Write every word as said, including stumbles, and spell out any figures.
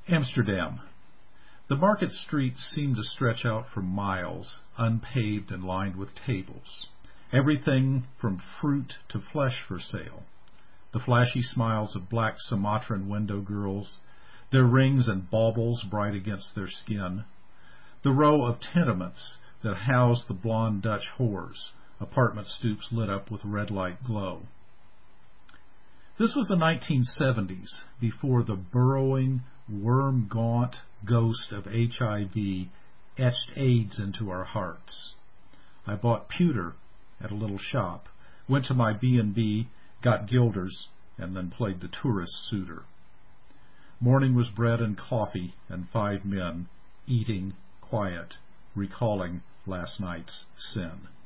Amsterdam. The market streets seemed to stretch out for miles, unpaved and lined with tables. Everything from fruit to flesh for sale. The flashy smiles of black Sumatran window girls, their rings and baubles bright against their skin. The row of tenements that housed the blonde Dutch whores, apartment stoops lit up with red light glow. This was the nineteen seventies, before the burrowing, worm-gaunt ghost of H I V etched AIDS into our hearts. I bought pewter at a little shop, went to my B and B, got guilders, and then played the tourist suitor. Morning was bread and coffee and five men, eating, quiet, recalling last night's sin.